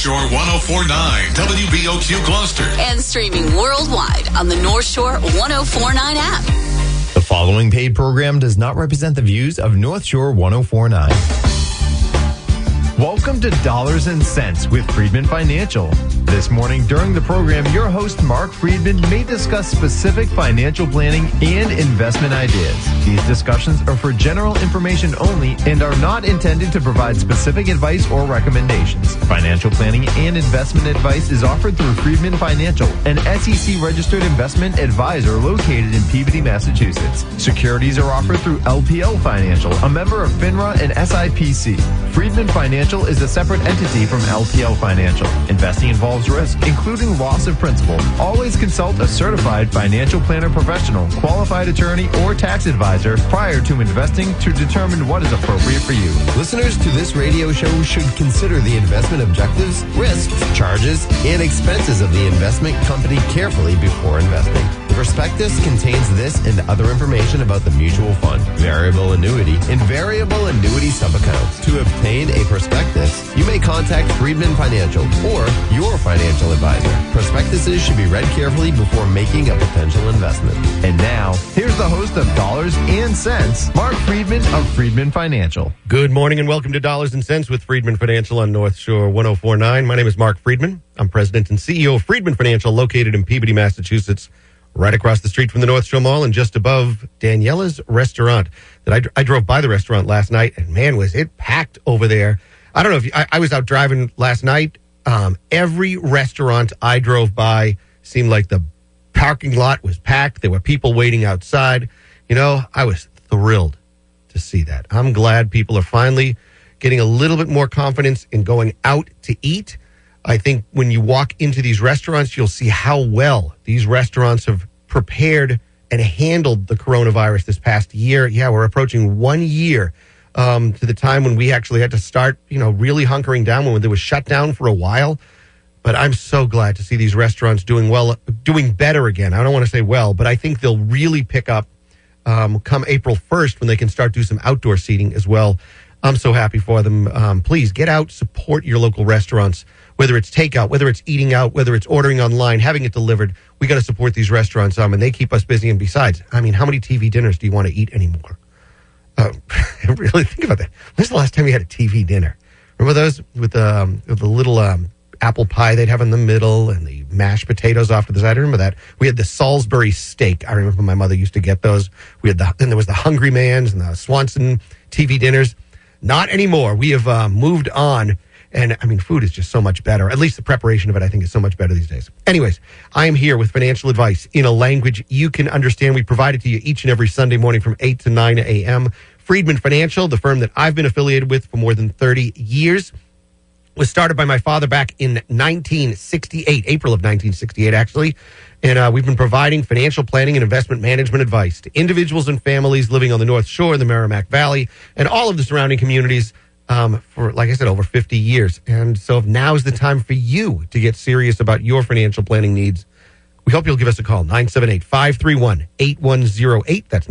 Shore 104.9 WBOQ Gloucester. And streaming worldwide on the North Shore 104.9 app. The following paid program does not represent the views of North Shore 104.9. Welcome to Dollars and Cents with Friedman Financial. This morning during the program, your host Mark Friedman may discuss specific financial planning and investment ideas. These discussions are for general information only and are not intended to provide specific advice or recommendations. Financial planning and investment advice is offered through Friedman Financial, an SEC-registered investment advisor located in Peabody, Massachusetts. Securities are offered through LPL Financial, a member of FINRA and SIPC. Friedman Financial is a separate entity from LPL Financial. Investing involves risk, including loss of principal. Always consult a certified financial planner professional, qualified attorney, or tax advisor prior to investing to determine what is appropriate for you. Listeners to this radio show should consider the investment objectives, risks, charges, and expenses of the investment company carefully before investing. The prospectus contains this and other information about the mutual fund, variable annuity, and variable annuity subaccounts. To obtain a prospectus, you may contact Friedman Financial or your financial advisor. Prospectuses should be read carefully before making a potential investment. And now, here's the host of Dollars and Cents, Mark Friedman of Friedman Financial. Good morning and welcome to Dollars and Cents with Friedman Financial on North Shore 104.9. My name is Mark Friedman. I'm president and CEO of Friedman Financial, located in Peabody, Massachusetts, right across the street from the North Shore Mall and just above Daniela's Restaurant. That I drove by the restaurant last night, and man, was it packed over there. I don't know if I was out driving last night. Every restaurant I drove by seemed like the parking lot was packed. There were people waiting outside. You know, I was thrilled to see that. I'm glad people are finally getting a little bit more confidence in going out to eat. I think when you walk into these restaurants, you'll see how well these restaurants have prepared and handled the coronavirus this past year. Yeah, we're approaching 1 year to the time when we actually had to start, really hunkering down when there was shut down for a while. But I'm so glad to see these restaurants doing well, doing better again. I don't want to say well, but I think they'll really pick up come April 1st when they can start do some outdoor seating as well. I'm so happy for them. Please get out, support your local restaurants, whether it's takeout, whether it's eating out, whether it's ordering online, having it delivered. We got to support these restaurants, and they keep us busy. And besides, how many TV dinners do you want to eat anymore? Really think about that. When's the last time you had a TV dinner? Remember those with the little apple pie they'd have in the middle and the mashed potatoes off to the side? I remember that. We had the Salisbury steak. I remember my mother used to get those. Then there was the Hungry Man's and the Swanson TV dinners. Not anymore. We have moved on. And, food is just so much better. At least the preparation of it, I think, is so much better these days. Anyways, I am here with financial advice in a language you can understand. We provide it to you each and every Sunday morning from 8 to 9 a.m. Friedman Financial, the firm that I've been affiliated with for more than 30 years, was started by my father back in 1968, April of 1968, actually. And we've been providing financial planning and investment management advice to individuals and families living on the North Shore, the Merrimack Valley, and all of the surrounding communities for, like I said, over 50 years. And so now is the time for you to get serious about your financial planning needs. We hope you'll give us a call, 978-531-8108. That's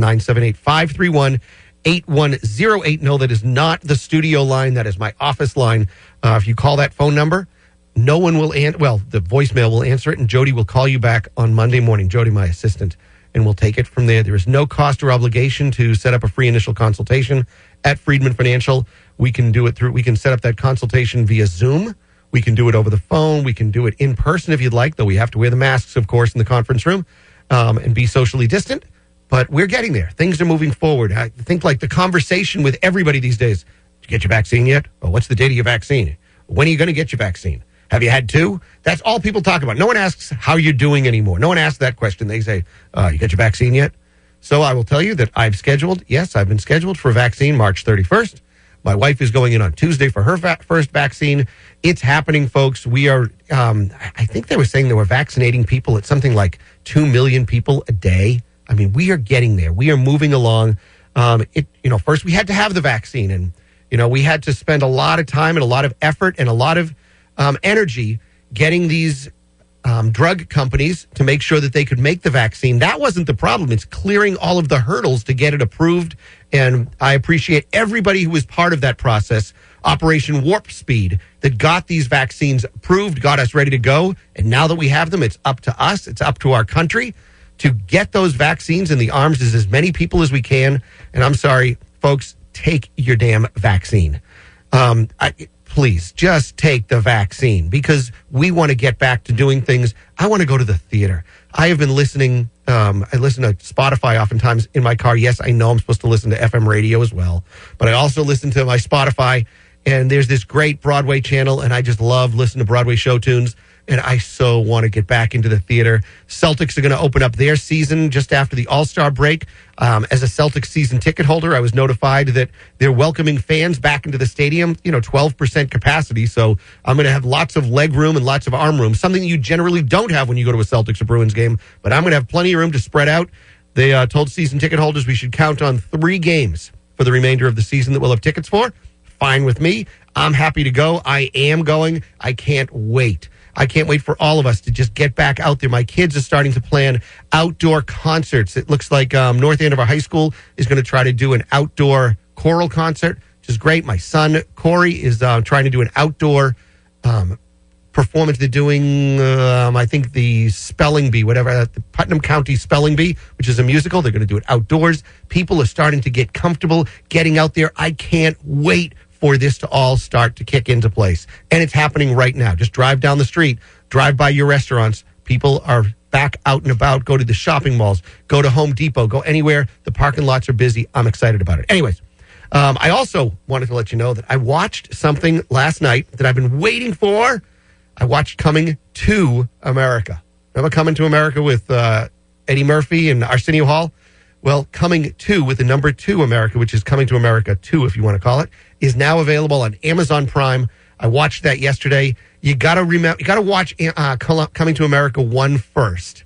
978-531-8108. No, that is not the studio line. That is my office line. If you call that phone number, no one will answer. Well, the voicemail will answer it, and Jody will call you back on Monday morning. Jody, my assistant, and we'll take it from there. There is no cost or obligation to set up a free initial consultation at Friedman Financial. We can set up that consultation via Zoom. We can do it over the phone. We can do it in person if you'd like, though we have to wear the masks, of course, in the conference room and be socially distant. But we're getting there. Things are moving forward. I think like the conversation with everybody these days, did you get your vaccine yet? Or what's the date of your vaccine? When are you going to get your vaccine? Have you had two? That's all people talk about. No one asks how you're doing anymore. No one asks that question. They say, you got your vaccine yet? So I will tell you that I've been scheduled for a vaccine March 31st. My wife is going in on Tuesday for her first vaccine. It's happening, folks. We are, I think they were saying they were vaccinating people at something like 2 million people a day. We are getting there. We are moving along. First we had to have the vaccine, and, we had to spend a lot of time and a lot of effort and a lot of energy getting these drug companies to make sure that they could make the vaccine. That wasn't the problem. It's clearing all of the hurdles to get it approved. And I appreciate everybody who was part of that process Operation Warp Speed that got these vaccines approved, got us ready to go. And now that we have them, it's up to us. It's up to our country to get those vaccines in the arms of as many people as we can. And I'm sorry, folks, take your damn vaccine. Please just take the vaccine because we want to get back to doing things. I want to go to the theater. I have been listening. I listen to Spotify oftentimes in my car. Yes, I know I'm supposed to listen to FM radio as well, but I also listen to my Spotify. And there's this great Broadway channel, and I just love listening to Broadway show tunes. And I so want to get back into the theater. Celtics are going to open up their season just after the All-Star break. As a Celtics season ticket holder, I was notified that they're welcoming fans back into the stadium, 12% capacity. So I'm going to have lots of leg room and lots of arm room, something you generally don't have when you go to a Celtics or Bruins game. But I'm going to have plenty of room to spread out. They told season ticket holders we should count on 3 games for the remainder of the season that we'll have tickets for. Fine with me. I'm happy to go. I am going. I can't wait. I can't wait for all of us to just get back out there. My kids are starting to plan outdoor concerts. It looks like North Andover High School is going to try to do an outdoor choral concert, which is great. My son, Corey, is trying to do an outdoor performance. They're doing, I think, the Spelling Bee, whatever, the Putnam County Spelling Bee, which is a musical. They're going to do it outdoors. People are starting to get comfortable getting out there. I can't wait for this to all start to kick into place. And it's happening right now. Just drive down the street, drive by your restaurants. People are back out and about. Go to the shopping malls, go to Home Depot, go anywhere. The parking lots are busy. I'm excited about it. Anyways, I also wanted to let you know that I watched something last night that I've been waiting for. I watched Coming to America. Remember Coming to America with Eddie Murphy and Arsenio Hall? Well, Coming to, with the number 2 America, which is Coming to America 2, if you want to call it, is now available on Amazon Prime. I watched that yesterday. You got to watch Coming to America 1 first,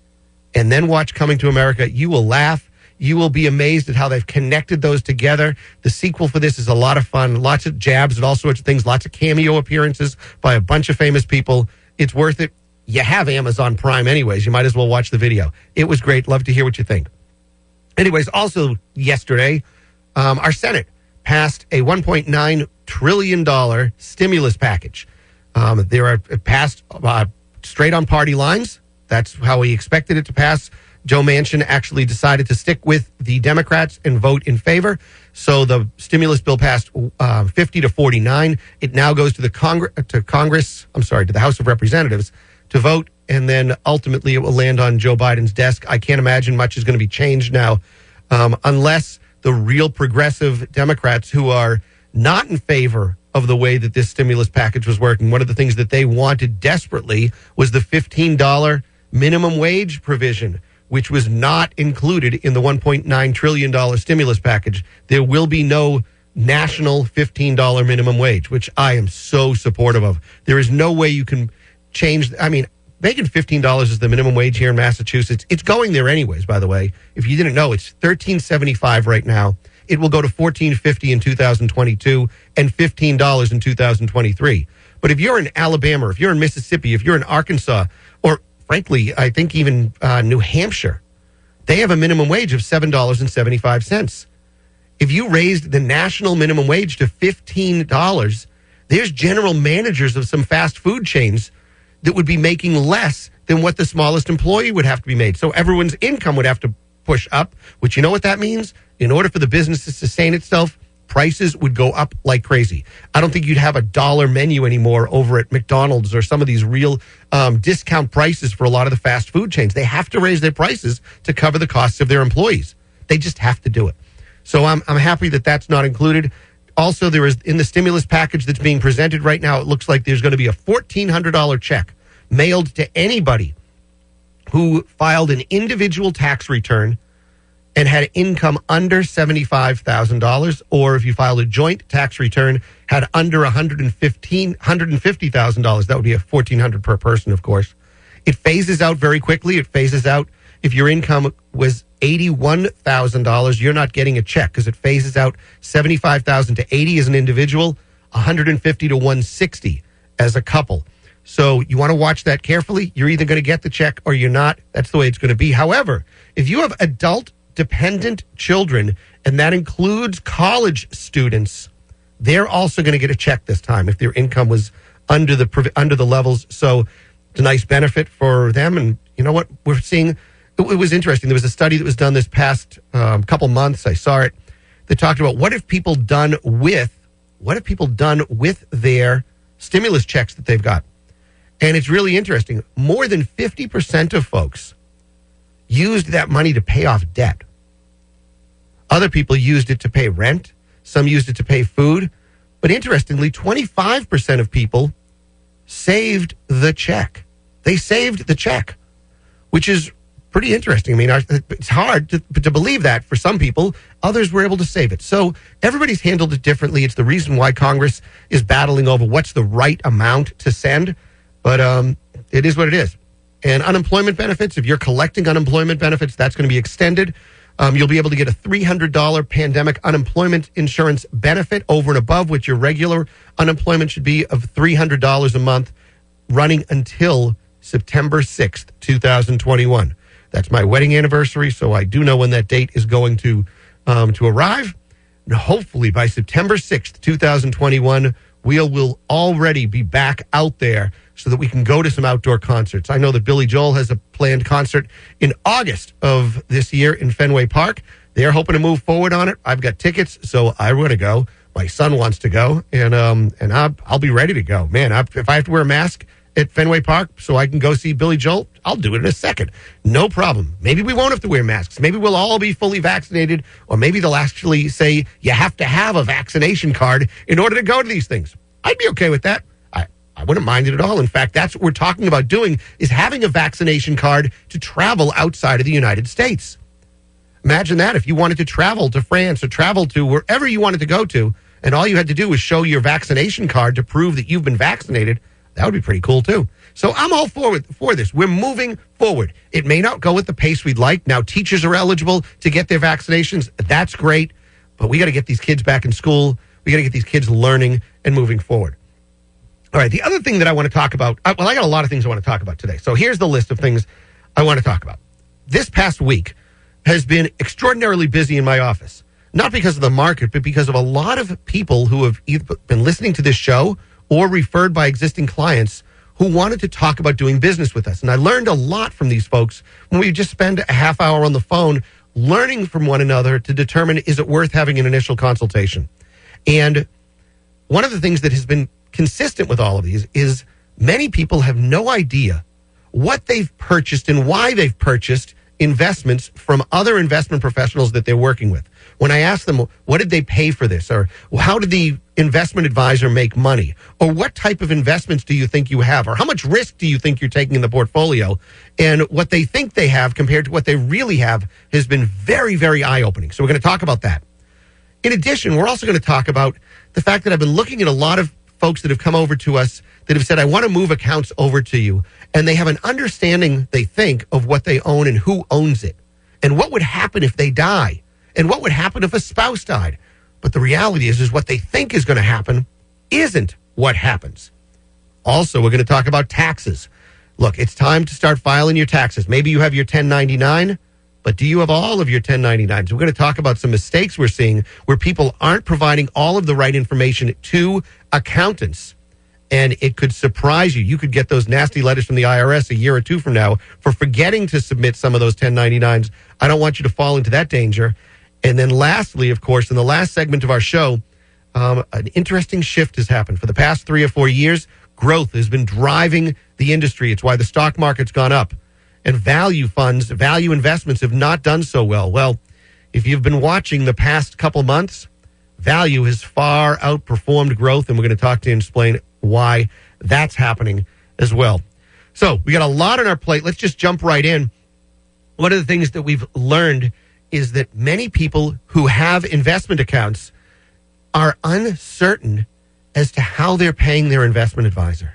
and then watch Coming to America. You will laugh. You will be amazed at how they've connected those together. The sequel for this is a lot of fun. Lots of jabs at all sorts of things. Lots of cameo appearances by a bunch of famous people. It's worth it. You have Amazon Prime anyways. You might as well watch the video. It was great. Love to hear what you think. Anyways, also yesterday, our Senate passed a $1.9 trillion stimulus package. They are passed straight on party lines. That's how we expected it to pass. Joe Manchin actually decided to stick with the Democrats and vote in favor. So the stimulus bill passed 50-49. It now goes to the to the House of Representatives to vote. And then ultimately it will land on Joe Biden's desk. I can't imagine much is going to be changed now unless the real progressive Democrats who are not in favor of the way that this stimulus package was working. One of the things that they wanted desperately was the $15 minimum wage provision, which was not included in the $1.9 trillion stimulus package. There will be no national $15 minimum wage, which I am so supportive of. There is no way you can change. I mean, making $15 is the minimum wage here in Massachusetts. It's going there anyways, by the way. If you didn't know, it's $13.75 right now. It will go to $14.50 in 2022 and $15 in 2023. But if you're in Alabama, if you're in Mississippi, if you're in Arkansas, or frankly, I think even New Hampshire, they have a minimum wage of $7.75. If you raised the national minimum wage to $15, there's general managers of some fast food chains that would be making less than what the smallest employee would have to be made. So everyone's income would have to push up, which you know what that means? In order for the business to sustain itself, prices would go up like crazy. I don't think you'd have a dollar menu anymore over at McDonald's or some of these real discount prices for a lot of the fast food chains. They have to raise their prices to cover the costs of their employees. They just have to do it. So I'm happy that that's not included. Also, there is in the stimulus package that's being presented right now, it looks like there's going to be a $1,400 check mailed to anybody who filed an individual tax return and had income under $75,000, or if you filed a joint tax return, had under $150,000. That would be a $1,400 per person, of course. It phases out very quickly. It phases out if your income was $81,000, you're not getting a check because it phases out $75,000 to $80,000 as an individual, $150,000 to $160,000 as a couple. So you want to watch that carefully. You're either going to get the check or you're not. That's the way it's going to be. However, if you have adult dependent children, and that includes college students, they're also going to get a check this time if their income was under the levels. So it's a nice benefit for them. And you know what? We're seeing, it was interesting. There was a study that was done this past couple months. I saw it. They talked about what have people done with their stimulus checks that they've got. And it's really interesting. More than 50% of folks used that money to pay off debt. Other people used it to pay rent. Some used it to pay food. But interestingly, 25% of people saved the check. They saved the check, which is pretty interesting. I mean, it's hard to believe that for some people. Others were able to save it. So everybody's handled it differently. It's the reason why Congress is battling over what's the right amount to send. But it is what it is. And unemployment benefits, if you're collecting unemployment benefits, that's going to be extended. You'll be able to get a $300 pandemic unemployment insurance benefit over and above what your regular unemployment should be of $300 a month, running until September 6th, 2021. That's my wedding anniversary, so I do know when that date is going to arrive. And hopefully by September 6th, 2021, we will already be back out there so that we can go to some outdoor concerts. I know that Billy Joel has a planned concert in August of this year in Fenway Park. They're hoping to move forward on it. I've got tickets, so I'm going to go. My son wants to go, and I'll be ready to go. Man, if I have to wear a mask at Fenway Park so I can go see Billy Joel, I'll do it in a second. No problem. Maybe we won't have to wear masks. Maybe we'll all be fully vaccinated, or maybe they'll actually say you have to have a vaccination card in order to go to these things. I'd be okay with that. I wouldn't mind it at all. In fact, that's what we're talking about doing, is having a vaccination card to travel outside of the United States. Imagine that if you wanted to travel to France or travel to wherever you wanted to go to, and all you had to do was show your vaccination card to prove that you've been vaccinated. That would be pretty cool, too. So I'm all for this. We're moving forward. It may not go at the pace we'd like. Now, teachers are eligible to get their vaccinations. That's great. But we got to get these kids back in school. We got to get these kids learning and moving forward. All right, the other thing that I want to talk about, I got a lot of things I want to talk about today. So here's the list of things I want to talk about. This past week has been extraordinarily busy in my office. Not because of the market, but because of a lot of people who have either been listening to this show or referred by existing clients who wanted to talk about doing business with us. And I learned a lot from these folks when we just spend a half hour on the phone learning from one another to determine, is it worth having an initial consultation? And one of the things that has been consistent with all of these is many people have no idea what they've purchased and why they've purchased investments from other investment professionals that they're working with. When I ask them, what did they pay for this? Or how did the investment advisor make money? Or what type of investments do you think you have? Or how much risk do you think you're taking in the portfolio? And what they think they have compared to what they really have has been very, very eye-opening. So we're going to talk about that. In addition, we're also going to talk about the fact that I've been looking at a lot of folks that have come over to us that have said, I want to move accounts over to you. And they have an understanding, they think, of what they own and who owns it. And what would happen if they die. And what would happen if a spouse died. But the reality is what they think is going to happen isn't what happens. Also, we're going to talk about taxes. Look, it's time to start filing your taxes. Maybe you have your 1099, but do you have all of your 1099s? We're going to talk about some mistakes we're seeing where people aren't providing all of the right information to accountants. And it could surprise you. You could get those nasty letters from the IRS a year or two from now for forgetting to submit some of those 1099s. I don't want you to fall into that danger. And then lastly, of course, in the last segment of our show, an interesting shift has happened. For the past 3 or 4 years, growth has been driving the industry. It's why the stock market's gone up. And value funds, value investments have not done so well. Well, if you've been watching the past couple months, value has far outperformed growth, and we're going to talk to you and explain why that's happening as well. So we got a lot on our plate. Let's just jump right in. One of the things that we've learned is that many people who have investment accounts are uncertain as to how they're paying their investment advisor.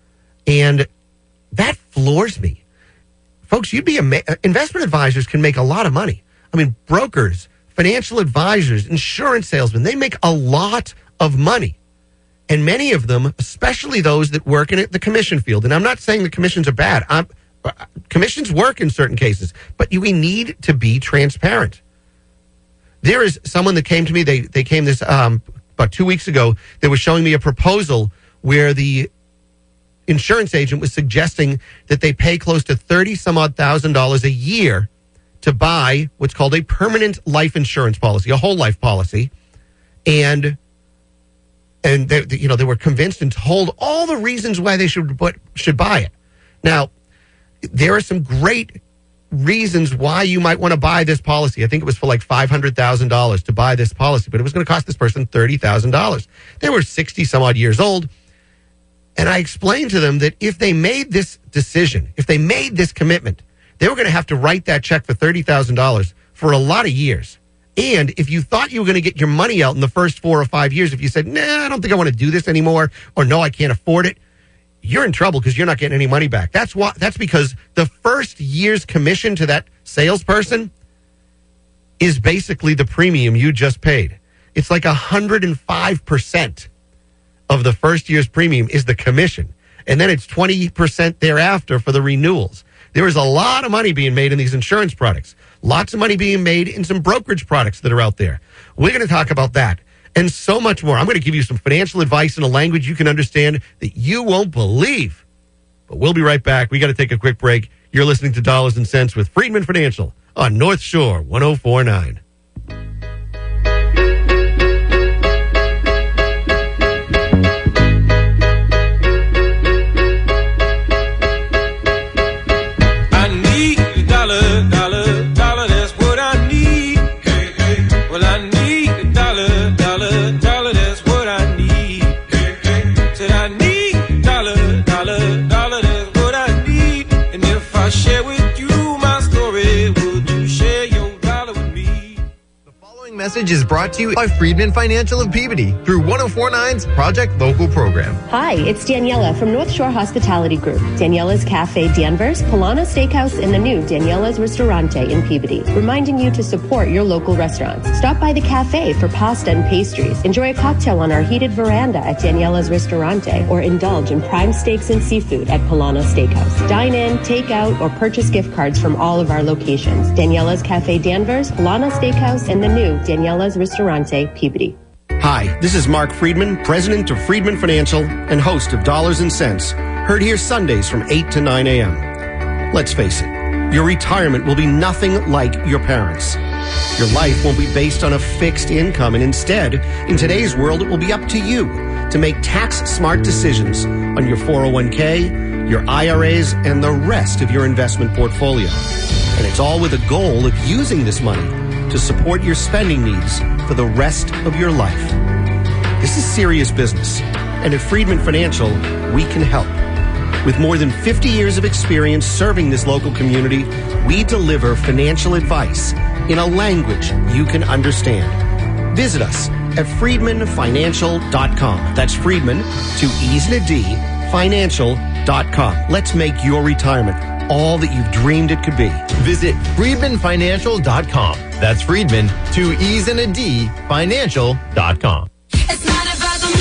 And that floors me. Folks, investment advisors can make a lot of money. I mean, brokers, financial advisors, insurance salesmen, they make a lot of money. And many of them, especially those that work in the commission field, and I'm not saying the commissions are bad. Commissions work in certain cases, but we need to be transparent. There is someone that came to me, they came this about about 2 weeks ago, they were showing me a proposal where the insurance agent was suggesting that they pay close to $30,000 a year to buy what's called a permanent life insurance policy, a whole life policy. And they were convinced and told all the reasons why they should buy it. Now, there are some great reasons why you might want to buy this policy. I think it was for like $500,000 to buy this policy, but it was going to cost this person $30,000. They were 60 some odd years old. And I explained to them that if they made this decision, if they made this commitment, they were going to have to write that check for $30,000 for a lot of years. And if you thought you were going to get your money out in the first 4 or 5 years, if you said, nah, I don't think I want to do this anymore, or no, I can't afford it, you're in trouble because you're not getting any money back. That's because the first year's commission to that salesperson is basically the premium you just paid. It's like 105% of the first year's premium is the commission. And then it's 20% thereafter for the renewals. There is a lot of money being made in these insurance products. Lots of money being made in some brokerage products that are out there. We're going to talk about that and so much more. I'm going to give you some financial advice in a language you can understand that you won't believe. But we'll be right back. We got to take a quick break. You're listening to Dollars and Cents with Friedman Financial on North Shore 104.9. Message is brought to you by Friedman Financial of Peabody through 104.9's Project Local program. Hi, it's Daniela from North Shore Hospitality Group, Daniela's Cafe Danvers, Polana Steakhouse, and the new Daniela's Ristorante in Peabody, reminding you to support your local restaurants. Stop by the cafe for pasta and pastries. Enjoy a cocktail on our heated veranda at Daniela's Ristorante, or indulge in prime steaks and seafood at Polana Steakhouse. Dine in, take out, or purchase gift cards from all of our locations. Daniela's Cafe Danvers, Polana Steakhouse, and the new Daniela's Ristorante, Peabody. Hi, this is Mark Friedman, president of Friedman Financial and host of Dollars and Cents, heard here Sundays from 8 to 9 a.m. Let's face it, your retirement will be nothing like your parents'. Your life won't be based on a fixed income, and instead, in today's world, it will be up to you to make tax-smart decisions on your 401k, your IRAs, and the rest of your investment portfolio. And it's all with a goal of using this money to support your spending needs for the rest of your life. This is serious business, and at Friedman Financial, we can help. With more than 50 years of experience serving this local community, we deliver financial advice in a language you can understand. Visit us at friedmanfinancial.com. That's Friedman, to ease and a D, financial.com. Let's make your retirement all that you've dreamed it could be. Visit friedmanfinancial.com. That's Friedman, to ease and a D, financial.com. It's not about the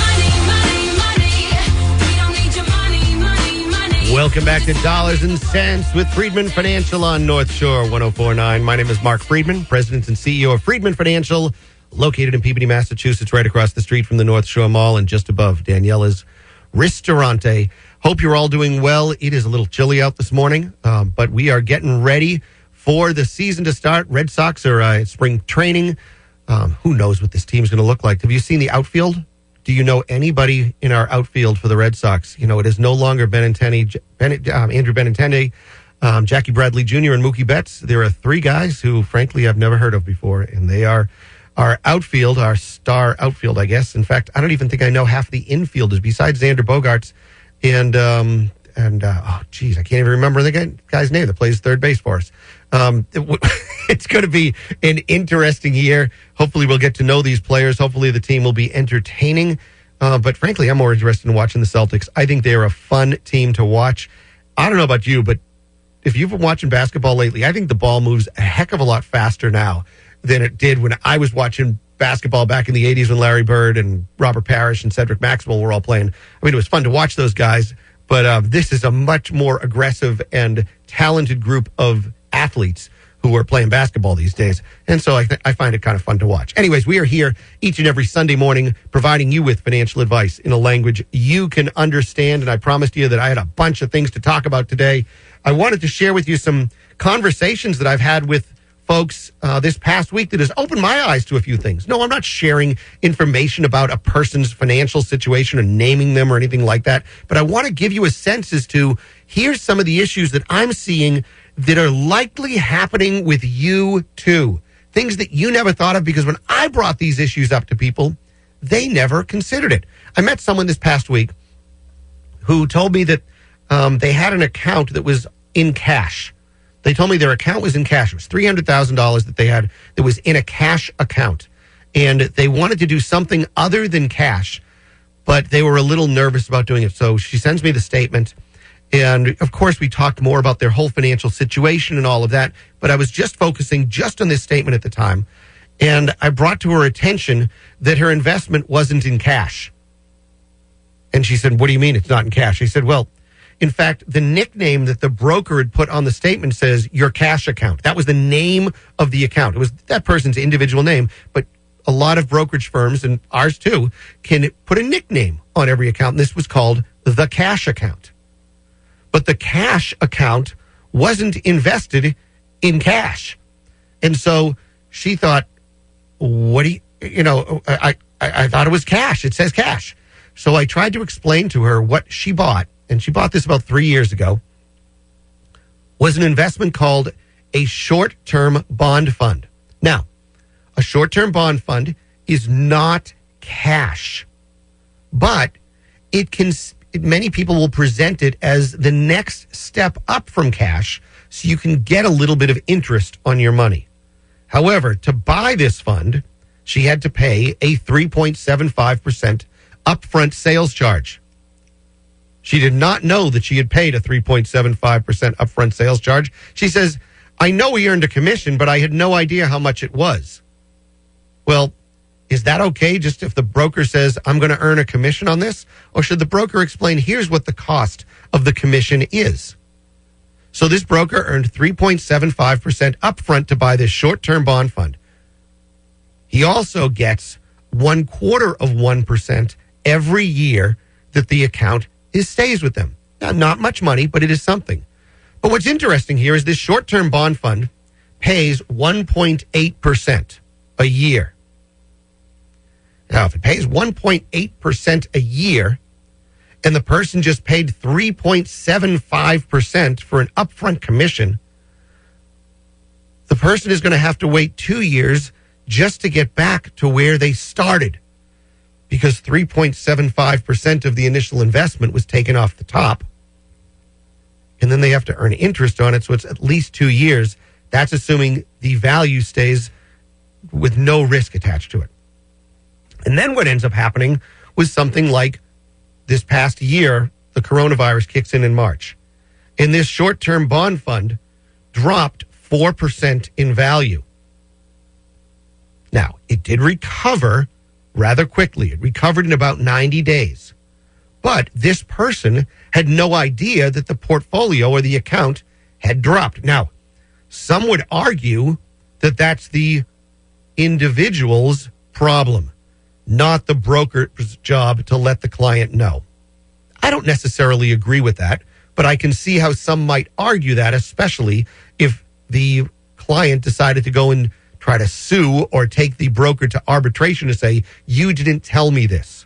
money. We don't need your money. Welcome back to Dollars and Cents with Friedman Financial on North Shore 104.9. My name is Mark Friedman, president and CEO of Friedman Financial, located in Peabody, Massachusetts, right across the street from the North Shore Mall and just above Daniela's Ristorante. Hope you're all doing well. It is a little chilly out this morning, but we are getting ready for the season to start. Red Sox are spring training. Who knows what this team's going to look like? Have you seen the outfield? Do you know anybody in our outfield for the Red Sox? You know, it is no longer Andrew Benintendi, Jackie Bradley Jr., and Mookie Betts. There are three guys who, frankly, I've never heard of before, and they are our outfield, our star outfield, I guess. In fact, I don't even think I know half the infielders besides Xander Bogaerts and I can't even remember the guy's name that plays third base for us. It's going to be an interesting year. Hopefully we'll get to know these players. Hopefully the team will be entertaining. But frankly, I'm more interested in watching the Celtics. I think they're a fun team to watch. I don't know about you, but if you've been watching basketball lately, I think the ball moves a heck of a lot faster now than it did when I was watching basketball back in the 80s when Larry Bird and Robert Parrish and Cedric Maxwell were all playing. I mean, it was fun to watch those guys, but this is a much more aggressive and talented group of athletes who are playing basketball these days. And so I find it kind of fun to watch. Anyways, we are here each and every Sunday morning providing you with financial advice in a language you can understand. And I promised you that I had a bunch of things to talk about today. I wanted to share with you some conversations that I've had with folks this past week that has opened my eyes to a few things. No, I'm not sharing information about a person's financial situation or naming them or anything like that. But I want to give you a sense as to here's some of the issues that I'm seeing that are likely happening with you too. Things that you never thought of, because when I brought these issues up to people, they never considered it. I met someone this past week who told me that they had an account that was in cash. They told me their account was in cash. It was $300,000 that they had that was in a cash account. And they wanted to do something other than cash, but they were a little nervous about doing it. So she sends me the statement. And of course, we talked more about their whole financial situation and all of that. But I was just focusing just on this statement at the time. And I brought to her attention that her investment wasn't in cash. And she said, "What do you mean it's not in cash?" I said, "Well, in fact, the nickname that the broker had put on the statement says your cash account." That was the name of the account. It was that person's individual name. But a lot of brokerage firms, and ours too, can put a nickname on every account. And this was called the cash account. But the cash account wasn't invested in cash. And so she thought, what do you know, I thought it was cash. It says cash. So I tried to explain to her what she bought, and she bought this about 3 years ago, was an investment called a short-term bond fund. Now, a short-term bond fund is not cash, but it can... Many people will present it as the next step up from cash so you can get a little bit of interest on your money. However, to buy this fund, she had to pay a 3.75% upfront sales charge. She did not know that she had paid a 3.75% upfront sales charge. She says, "I know we earned a commission, but I had no idea how much it was." Well, is that okay just if the broker says, "I'm going to earn a commission on this"? Or should the broker explain, here's what the cost of the commission is? So this broker earned 3.75% upfront to buy this short-term bond fund. He also gets 0.25% every year that the account stays with them. Now, not much money, but it is something. But what's interesting here is this short-term bond fund pays 1.8% a year. Now, if it pays 1.8% a year and the person just paid 3.75% for an upfront commission, the person is going to have to wait 2 years just to get back to where they started, because 3.75% of the initial investment was taken off the top. And then they have to earn interest on it, so it's at least 2 years. That's assuming the value stays with no risk attached to it. And then what ends up happening was something like this past year, the coronavirus kicks in March. And this short-term bond fund dropped 4% in value. Now, it did recover rather quickly. It recovered in about 90 days. But this person had no idea that the portfolio or the account had dropped. Now, some would argue that that's the individual's problem, not the broker's job to let the client know. I don't necessarily agree with that, but I can see how some might argue that, especially if the client decided to go and try to sue or take the broker to arbitration to say, "You didn't tell me this."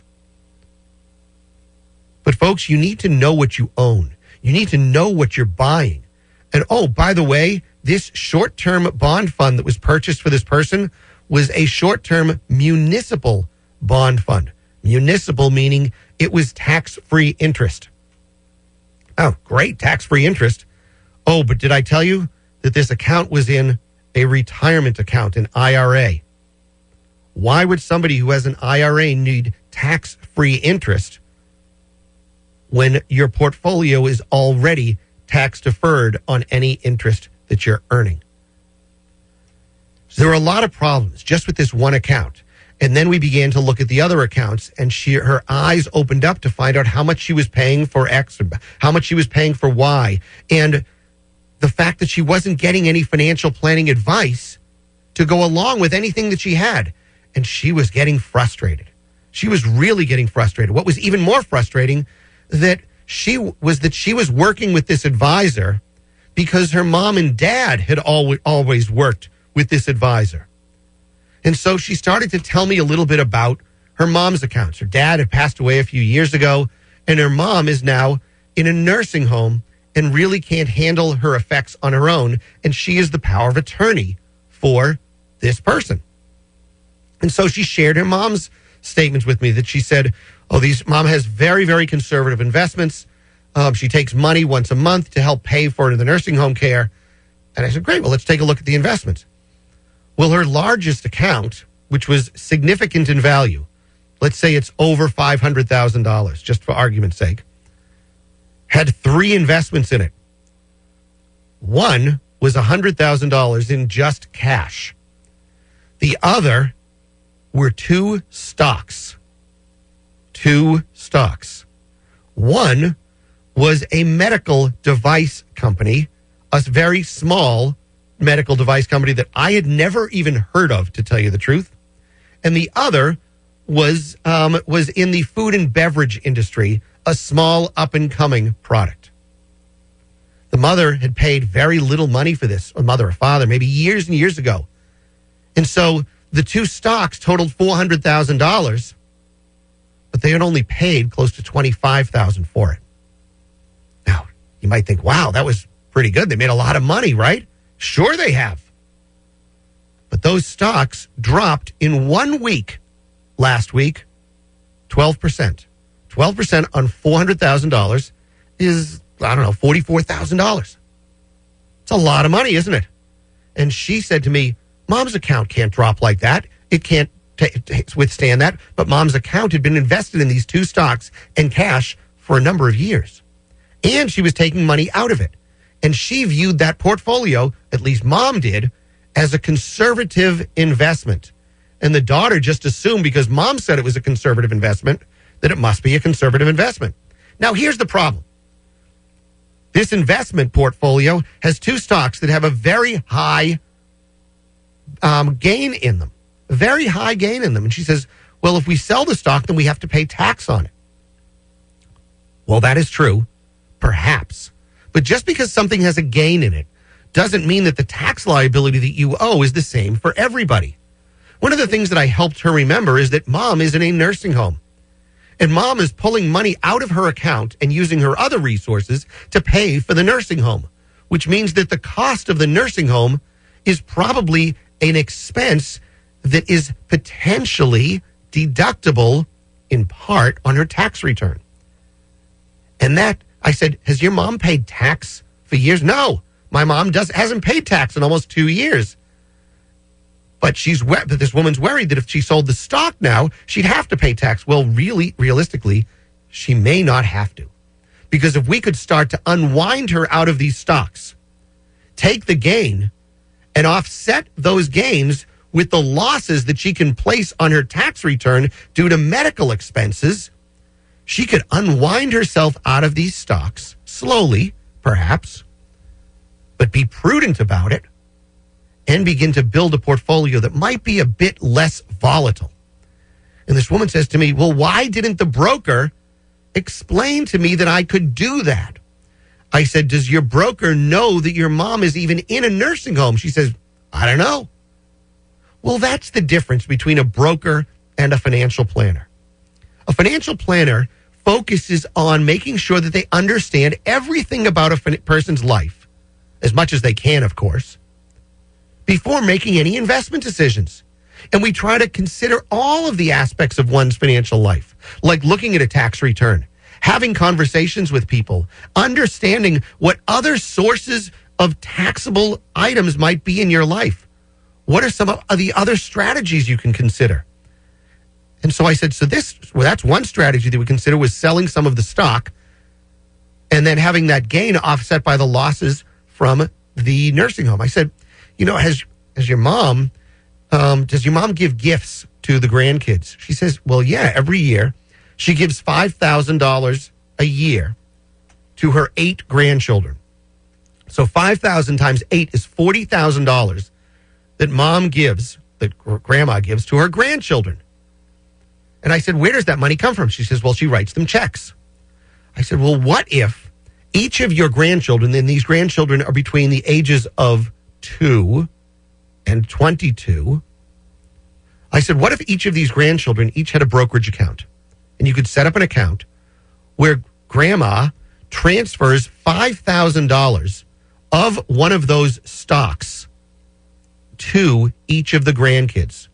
But folks, you need to know what you own. You need to know what you're buying. And oh, by the way, this short-term bond fund that was purchased for this person was a short-term municipal bond fund. Municipal meaning it was tax-free interest. Oh, great, tax-free interest. Oh, but did I tell you that this account was in a retirement account, an IRA? Why would somebody who has an IRA need tax-free interest when your portfolio is already tax-deferred on any interest that you're earning? So there were a lot of problems just with this one account. And then we began to look at the other accounts, and her eyes opened up to find out how much she was paying for X, how much she was paying for Y. And the fact that she wasn't getting any financial planning advice to go along with anything that she had. And she was getting frustrated. She was really getting frustrated. What was even more frustrating that she was working with this advisor because her mom and dad had always worked with this advisor. And so she started to tell me a little bit about her mom's accounts. Her dad had passed away a few years ago, and her mom is now in a nursing home and really can't handle her effects on her own. And she is the power of attorney for this person. And so she shared her mom's statements with me that she said, mom has very, very conservative investments. She takes money once a month to help pay for the nursing home care. And I said, great, well, let's take a look at the investments. Well, her largest account, which was significant in value, let's say it's over $500,000, just for argument's sake, had 3 investments in it. One was $100,000 in just cash. The other were 2 stocks. 2 stocks. One was a medical device company, a very small medical device company that I had never even heard of, to tell you the truth. And the other was in the food and beverage industry, a small up-and-coming product. The mother had paid very little money for this, a mother or father, maybe years and years ago. And so the 2 stocks totaled $400,000, but they had only paid close to $25,000 for it. Now, you might think, wow, that was pretty good. They made a lot of money, right? Sure they have. But those stocks dropped in 1 week last week, 12%. 12% on $400,000 is, I don't know, $44,000. It's a lot of money, isn't it? And she said to me, Mom's account can't drop like that. It can't withstand that. But Mom's account had been invested in these 2 stocks and cash for a number of years. And she was taking money out of it. And she viewed that portfolio, at least Mom did, as a conservative investment. And the daughter just assumed because Mom said it was a conservative investment, that it must be a conservative investment. Now, here's the problem. This investment portfolio has 2 stocks that have a very high gain in them. A very high gain in them. And she says, well, if we sell the stock, then we have to pay tax on it. Well, that is true. Perhaps. But just because something has a gain in it doesn't mean that the tax liability that you owe is the same for everybody. One of the things that I helped her remember is that Mom is in a nursing home. And Mom is pulling money out of her account and using her other resources to pay for the nursing home, which means that the cost of the nursing home is probably an expense that is potentially deductible in part on her tax return. And that, I said, has your mom paid tax for years? No, my mom hasn't paid tax in almost 2 years. But this woman's worried that if she sold the stock now, she'd have to pay tax. Well, really, realistically, she may not have to. Because if we could start to unwind her out of these stocks, take the gain, and offset those gains with the losses that she can place on her tax return due to medical expenses, she could unwind herself out of these stocks slowly, perhaps, but be prudent about it and begin to build a portfolio that might be a bit less volatile. And this woman says to me, well, why didn't the broker explain to me that I could do that? I said, does your broker know that your mom is even in a nursing home? She says, I don't know. Well, that's the difference between a broker and a financial planner. A financial planner focuses on making sure that they understand everything about a person's life, as much as they can, of course, before making any investment decisions. And we try to consider all of the aspects of one's financial life, like looking at a tax return, having conversations with people, understanding what other sources of taxable items might be in your life. What are some of the other strategies you can consider? And so I said, that's one strategy that we consider, was selling some of the stock and then having that gain offset by the losses from the nursing home. I said, does your mom give gifts to the grandkids? She says, well, yeah, every year she gives $5,000 a year to her 8 grandchildren. So 5,000 times 8 is $40,000 that mom gives, that grandma gives to her grandchildren. And I said, where does that money come from? She says, well, she writes them checks. I said, well, what if each of your grandchildren, and these grandchildren are between the ages of 2 and 22. I said, what if each of these grandchildren each had a brokerage account? And you could set up an account where grandma transfers $5,000 of one of those stocks to each of the grandkids.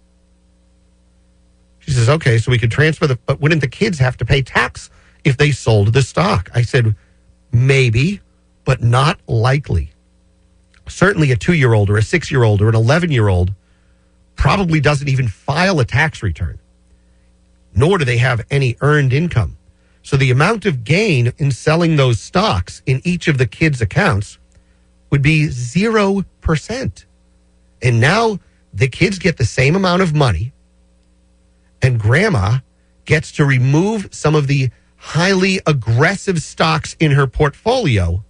She says, okay, so we could transfer but wouldn't the kids have to pay tax if they sold the stock? I said, maybe, but not likely. Certainly a 2-year-old or a 6-year-old or an 11-year-old probably doesn't even file a tax return, nor do they have any earned income. So the amount of gain in selling those stocks in each of the kids' accounts would be 0%. And now the kids get the same amount of money, and grandma gets to remove some of the highly aggressive stocks in her portfolio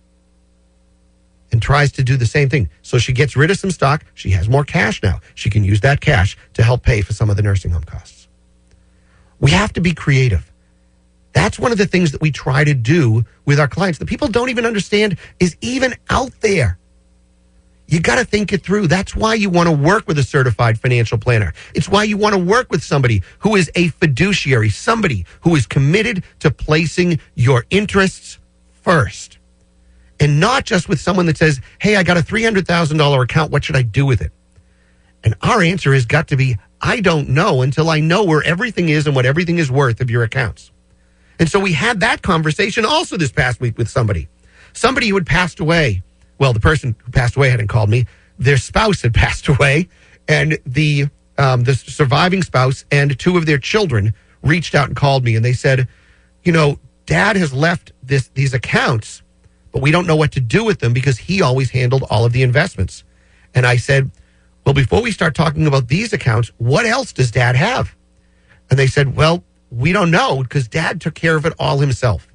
and tries to do the same thing. So she gets rid of some stock. She has more cash now. She can use that cash to help pay for some of the nursing home costs. We have to be creative. That's one of the things that we try to do with our clients that people don't even understand is even out there. You got to think it through. That's why you want to work with a certified financial planner. It's why you want to work with somebody who is a fiduciary, somebody who is committed to placing your interests first. And not just with someone that says, hey, I got a $300,000 account. What should I do with it? And our answer has got to be, I don't know until I know where everything is and what everything is worth of your accounts. And so we had that conversation also this past week with somebody who had passed away. Well, the person who passed away hadn't called me. Their spouse had passed away, and the surviving spouse and 2 of their children reached out and called me, and they said, you know, Dad has left these accounts, but we don't know what to do with them because he always handled all of the investments. And I said, well, before we start talking about these accounts, what else does Dad have? And they said, well, we don't know because Dad took care of it all himself.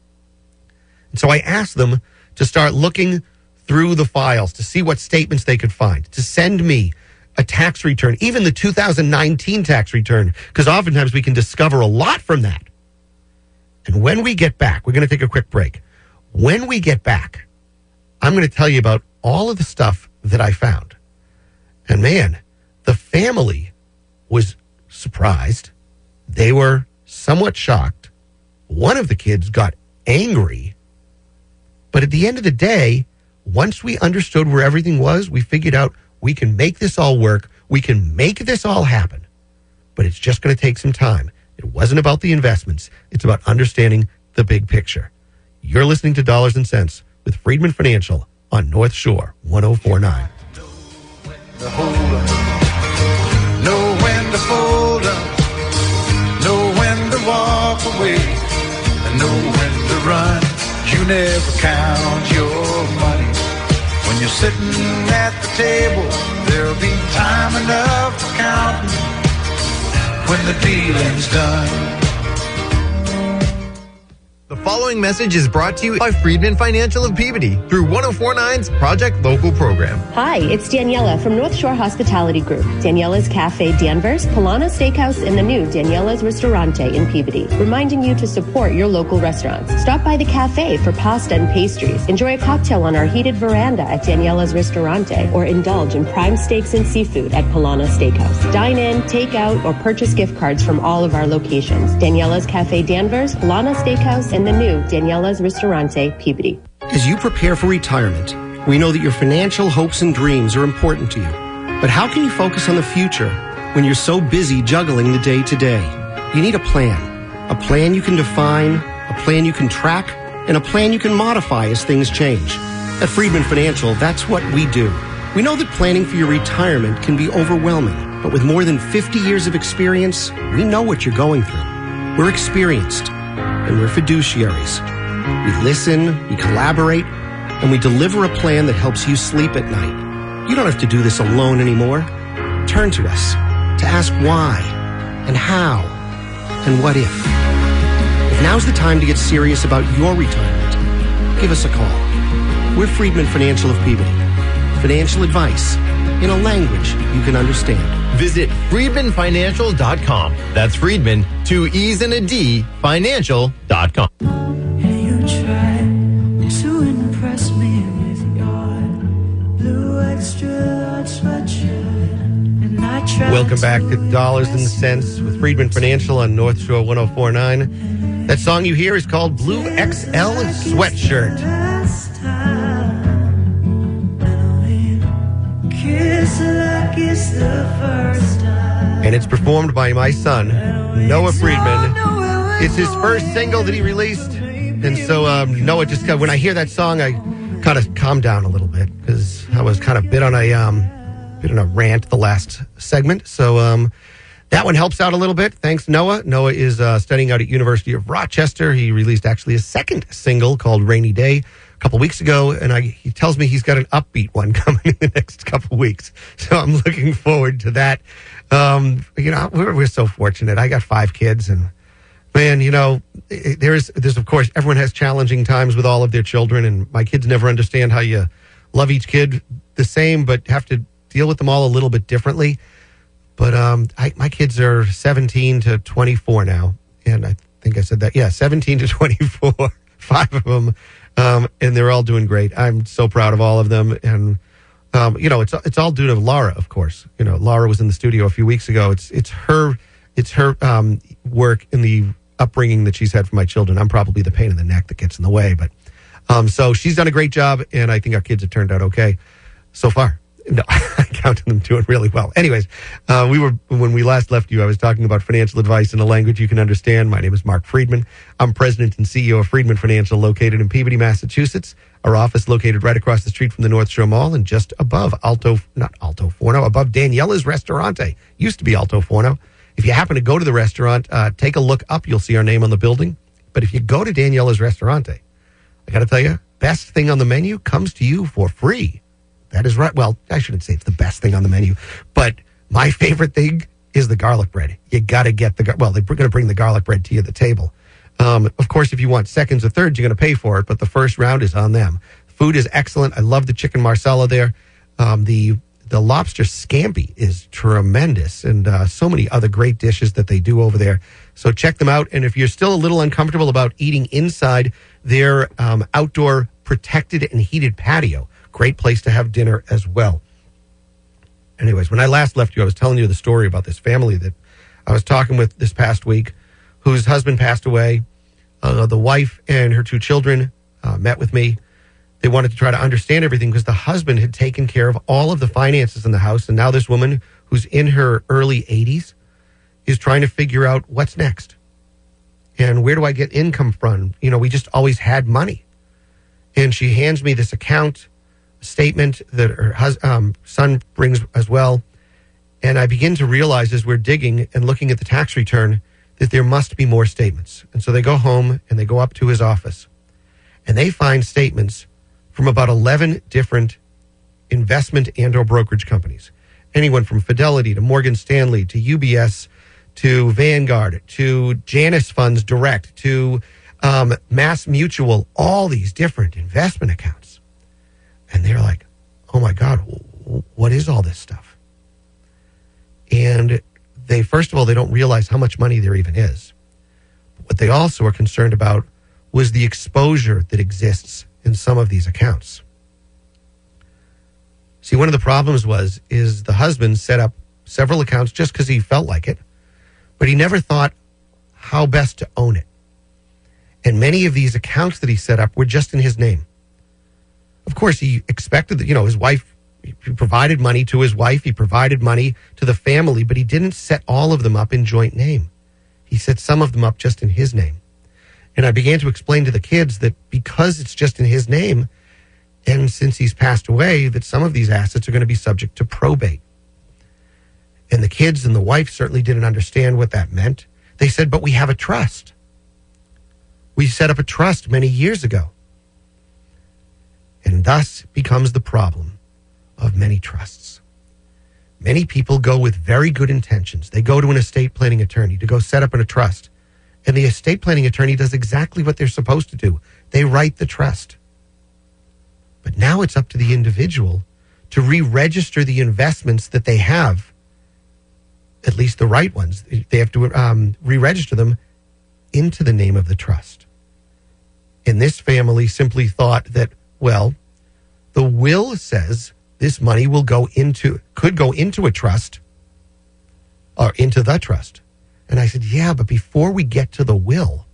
And so I asked them to start looking through the files to see what statements they could find, to send me a tax return, even the 2019 tax return, because oftentimes we can discover a lot from that. And when we get back, we're going to take a quick break. When we get back, I'm going to tell you about all of the stuff that I found. And man, the family was surprised. They were somewhat shocked. One of the kids got angry. But at the end of the day, once we understood where everything was, we figured out we can make this all work. We can make this all happen. But it's just going to take some time. It wasn't about the investments. It's about understanding the big picture. You're listening to Dollars and Cents with Friedman Financial on North Shore 104.9. To hold up, know when to fold up, know when to walk away, and know when to run. You never count your money. When you're sitting at the table, there'll be time enough for counting when the dealing's done. The following message is brought to you by Friedman Financial of Peabody through 104.9's Project Local program. Hi, it's Daniela from North Shore Hospitality Group, Daniela's Cafe Danvers, Polana Steakhouse, and the new Daniela's Ristorante in Peabody, reminding you to support your local restaurants. Stop by the cafe for pasta and pastries, enjoy a cocktail on our heated veranda at Daniela's Ristorante, or indulge in prime steaks and seafood at Polana Steakhouse. Dine in, take out, or purchase gift cards from all of our locations. Daniela's Cafe Danvers, Polana Steakhouse, and the new Daniela's Ristorante, Peabody. As you prepare for retirement, we know that your financial hopes and dreams are important to you. But how can you focus on the future when you're so busy juggling the day-to-day? You need a plan you can define, a plan you can track, and a plan you can modify as things change. At Friedman Financial, that's what we do. We know that planning for your retirement can be overwhelming, but with more than 50 years of experience, we know what you're going through. We're experienced, and we're fiduciaries. We listen, we collaborate, and we deliver a plan that helps you sleep at night. You don't have to do this alone anymore. Turn to us to ask why and how and what if. If now's the time to get serious about your retirement, give us a call. We're Friedman Financial of Peabody. Financial advice in a language you can understand. Visit friedmanfinancial.com. That's Friedman, 2 E's and a D, financial.com. You try to impress me with your blue extra large sweatshirt, and I try. Welcome back to Dollars and Cents with Friedman Financial on North Shore 104.9. That song you hear is called Blue XL Sweatshirt. Last time, and we kiss like it's the first time. And it's performed by my son, Noah Friedman. It's his first single that he released. And so Noah just, when I hear that song, I kind of calm down a little bit because I was kind of bit on a rant the last segment. So that one helps out a little bit. Thanks, Noah. Noah is studying out at University of Rochester. He released actually a second single called Rainy Day a couple weeks ago, and he tells me he's got an upbeat one coming in the next couple weeks. So I'm looking forward to that. We're so fortunate. I got 5 kids, and man, there's of course, everyone has challenging times with all of their children, and my kids never understand how you love each kid the same, but have to deal with them all a little bit differently. But my kids are 17 to 24 now, and I think I said that. Yeah, 17 to 24, 5 of them, and they're all doing great. I'm so proud of all of them, and it's all due to Laura, of course. Laura was in the studio a few weeks ago. It's her work in the upbringing that she's had for my children. I'm probably the pain in the neck that gets in the way, but so she's done a great job, and I think our kids have turned out okay so far. No, I counted them doing really well. Anyways, when we last left you, I was talking about financial advice in a language you can understand. My name is Mark Friedman. I'm president and CEO of Friedman Financial, located in Peabody, Massachusetts. Our office located right across the street from the North Shore Mall and just above above Daniela's Ristorante. Used to be Alto Forno. If you happen to go to the restaurant, take a look up. You'll see our name on the building. But if you go to Daniela's Ristorante, I got to tell you, best thing on the menu comes to you for free. That is right. Well, I shouldn't say it's the best thing on the menu, but my favorite thing is the garlic bread. You got to get they're going to bring the garlic bread to you at the table. Of course, if you want seconds or thirds, you're going to pay for it, but the first round is on them. Food is excellent. I love the chicken marsala there. The lobster scampi is tremendous, and so many other great dishes that they do over there. So check them out. And if you're still a little uncomfortable about eating inside their outdoor protected and heated patio, great place to have dinner as well. Anyways, when I last left you, I was telling you the story about this family that I was talking with this past week, whose husband passed away. The wife and her 2 children met with me. They wanted to try to understand everything because the husband had taken care of all of the finances in the house. And now this woman, who's in her early 80s, is trying to figure out what's next. And where do I get income from? We just always had money. And she hands me this account statement that her son brings as well. And I begin to realize as we're digging and looking at the tax return that there must be more statements. And so they go home and they go up to his office and they find statements from about 11 different investment and or brokerage companies. Anyone from Fidelity to Morgan Stanley to UBS to Vanguard to Janus Funds Direct to Mass Mutual, all these different investment accounts. And they're like, oh my God, what is all this stuff? And they, first of all, they don't realize how much money there even is. What they also are concerned about was the exposure that exists in some of these accounts. See, one of the problems is the husband set up several accounts just because he felt like it, but he never thought how best to own it. And many of these accounts that he set up were just in his name. Of course, he expected that, his wife, he provided money to his wife, he provided money to the family, but he didn't set all of them up in joint name. He set some of them up just in his name. And I began to explain to the kids that because it's just in his name, and since he's passed away, that some of these assets are going to be subject to probate. And the kids and the wife certainly didn't understand what that meant. They said, but we have a trust. We set up a trust many years ago. And thus becomes the problem of many trusts. Many people go with very good intentions. They go to an estate planning attorney to go set up a trust. And the estate planning attorney does exactly what they're supposed to do. They write the trust. But now it's up to the individual to re-register the investments that they have, at least the right ones. They have to re-register them into the name of the trust. And this family simply thought that, well, the will says this money could go into a trust or into the trust. And I said, yeah, but before we get to the will,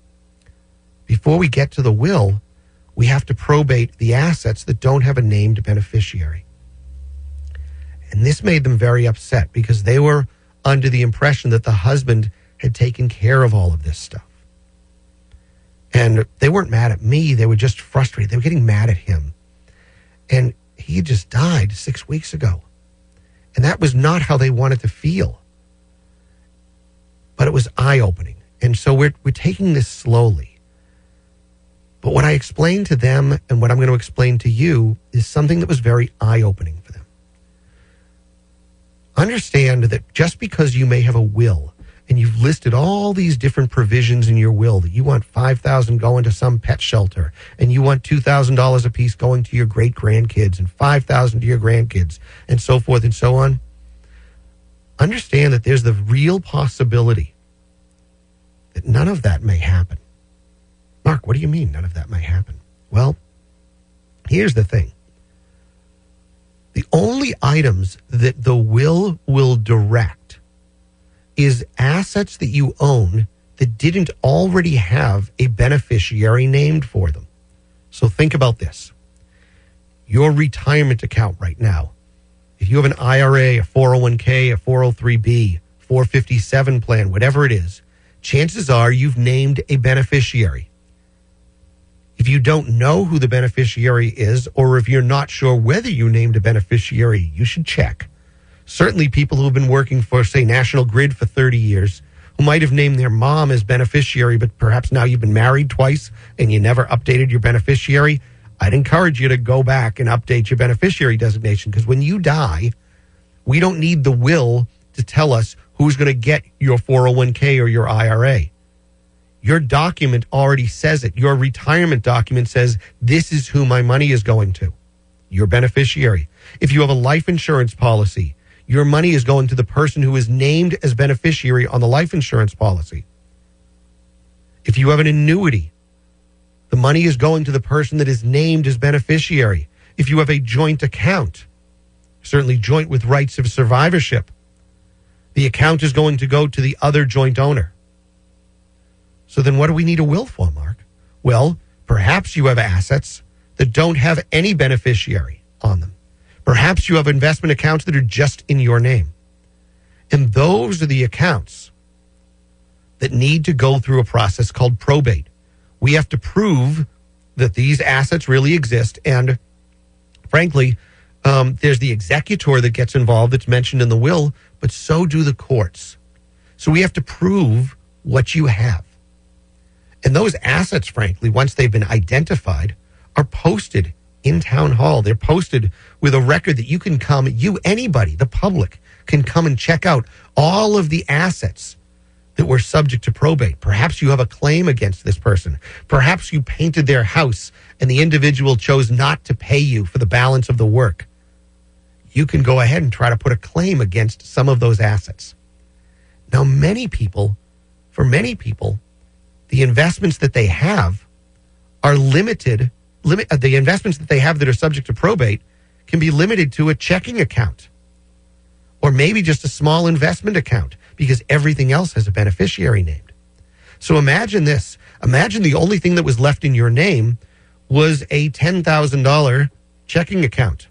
we have to probate the assets that don't have a named beneficiary. And this made them very upset because they were under the impression that the husband had taken care of all of this stuff. And they weren't mad at me. They were just frustrated. They were getting mad at him. And he had just died 6 weeks ago. And that was not how they wanted to feel. But it was eye-opening. And so we're taking this slowly. But what I explained to them and what I'm going to explain to you is something that was very eye-opening for them. Understand that just because you may have a will and you've listed all these different provisions in your will, that you want $5,000 going to some pet shelter and you want $2,000 a piece going to your great-grandkids and $5,000 to your grandkids and so forth and so on, understand that there's the real possibility that none of that may happen. Mark, what do you mean none of that may happen? Well, here's the thing. The only items that the will direct is assets that you own that didn't already have a beneficiary named for them. So think about this. Your retirement account right now, if you have an IRA, a 401k, a 403b, 457 plan, whatever it is, chances are you've named a beneficiary. If you don't know who the beneficiary is, or if you're not sure whether you named a beneficiary, you should check. Certainly people who have been working for, say, National Grid for 30 years, who might have named their mom as beneficiary, but perhaps now you've been married twice and you never updated your beneficiary, I'd encourage you to go back and update your beneficiary designation, because when you die, we don't need the will to tell us who's going to get your 401k or your IRA. Your document already says it. Your retirement document says, this is who my money is going to, your beneficiary. If you have a life insurance policy, your money is going to the person who is named as beneficiary on the life insurance policy. If you have an annuity, the money is going to the person that is named as beneficiary. If you have a joint account, certainly joint with rights of survivorship, the account is going to go to the other joint owner. So then what do we need a will for, Mark? Well, perhaps you have assets that don't have any beneficiary on them. Perhaps you have investment accounts that are just in your name. And those are the accounts that need to go through a process called probate. We have to prove that these assets really exist. And frankly, there's the executor that gets involved that's mentioned in the will, but so do the courts. So we have to prove what you have. And those assets, frankly, once they've been identified, are posted in town hall. They're posted with a record that you can come, anybody, the public, can come and check out all of the assets that were subject to probate. Perhaps you have a claim against this person. Perhaps you painted their house and the individual chose not to pay you for the balance of the work. You can go ahead and try to put a claim against some of those assets. Now, for many people, the investments that they have are limited. The investments that they have that are subject to probate can be limited to a checking account or maybe just a small investment account because everything else has a beneficiary named. So imagine this. Imagine the only thing that was left in your name was a $10,000 checking account.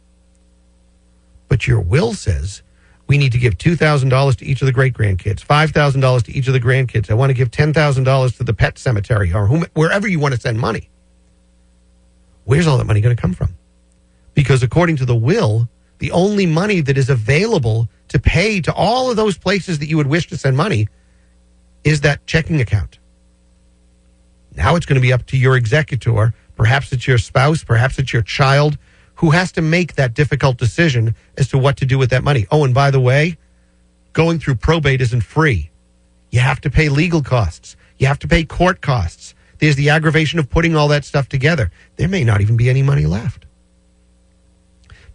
But your will says, we need to give $2,000 to each of the great-grandkids, $5,000 to each of the grandkids. I want to give $10,000 to the pet cemetery or wherever you want to send money. Where's all that money going to come from? Because according to the will, the only money that is available to pay to all of those places that you would wish to send money is that checking account. Now it's going to be up to your executor. Perhaps it's your spouse, perhaps it's your child, who has to make that difficult decision as to what to do with that money. Oh, and by the way, going through probate isn't free. You have to pay legal costs. You have to pay court costs. There's the aggravation of putting all that stuff together. There may not even be any money left.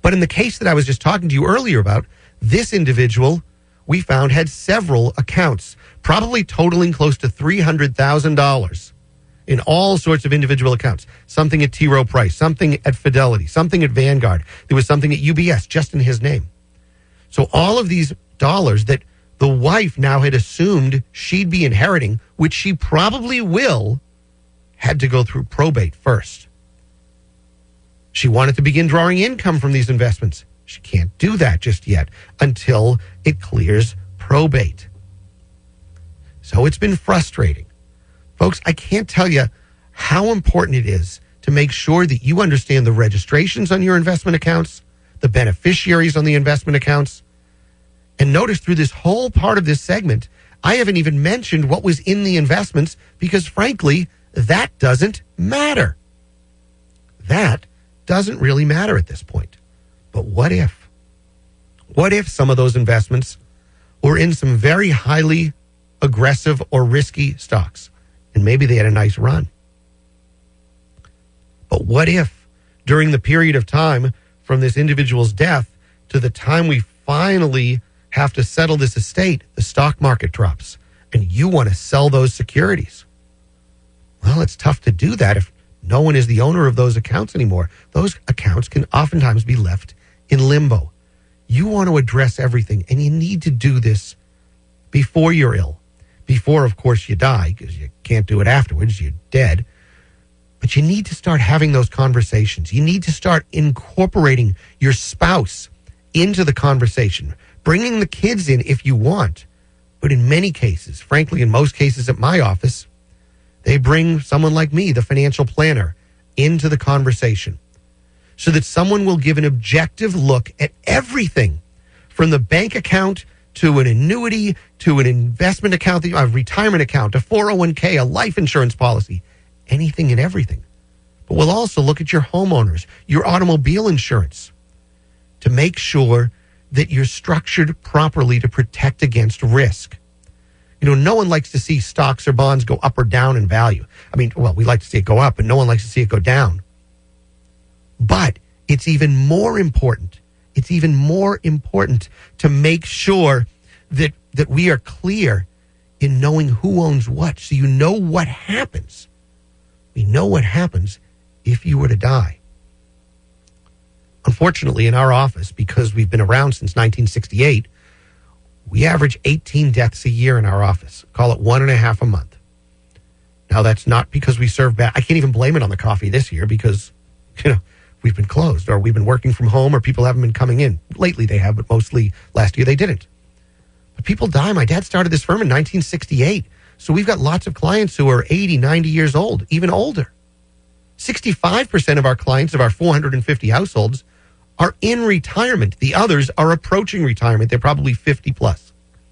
But in the case that I was just talking to you earlier about, this individual we found had several accounts, probably totaling close to $300,000 in all sorts of individual accounts. Something at T. Rowe Price, something at Fidelity, something at Vanguard. There was something at UBS just in his name. So all of these dollars that the wife now had assumed she'd be inheriting, which she probably will, had to go through probate first. She wanted to begin drawing income from these investments. She can't do that just yet until it clears probate. So it's been frustrating. Folks, I can't tell you how important it is to make sure that you understand the registrations on your investment accounts, the beneficiaries on the investment accounts. And notice through this whole part of this segment, I haven't even mentioned what was in the investments because, frankly, that doesn't matter. That doesn't really matter at this point. But what if? What if some of those investments were in some very highly aggressive or risky stocks? And maybe they had a nice run. But what if during the period of time from this individual's death to the time we finally have to settle this estate, the stock market drops and you want to sell those securities? Well, it's tough to do that if no one is the owner of those accounts anymore. Those accounts can oftentimes be left in limbo. You want to address everything, and you need to do this before you're ill. Before, of course, you die, because you can't do it afterwards. You're dead. But you need to start having those conversations. You need to start incorporating your spouse into the conversation, bringing the kids in if you want. But in many cases, frankly, in most cases at my office, they bring someone like me, the financial planner, into the conversation so that someone will give an objective look at everything from the bank account to an annuity to an investment account, a retirement account, a 401k, a life insurance policy, anything and everything. But we'll also look at your homeowners, your automobile insurance, to make sure that you're structured properly to protect against risk. You know, no one likes to see stocks or bonds go up or down in value. I mean, well, we like to see it go up, but no one likes to see it go down. But it's even more important. It's even more important to make sure that we are clear in knowing who owns what, so you know what happens. We know what happens if you were to die. Unfortunately, in our office, because we've been around since 1968, we average 18 deaths a year in our office. Call it 1.5 a month. Now, that's not because we serve bad. I can't even blame it on the coffee this year because, we've been closed or we've been working from home or people haven't been coming in. Lately they have, but mostly last year they didn't. But people die. My dad started this firm in 1968. So we've got lots of clients who are 80, 90 years old, even older. 65% of our clients of our 450 households are in retirement. The others are approaching retirement. They're probably 50 plus.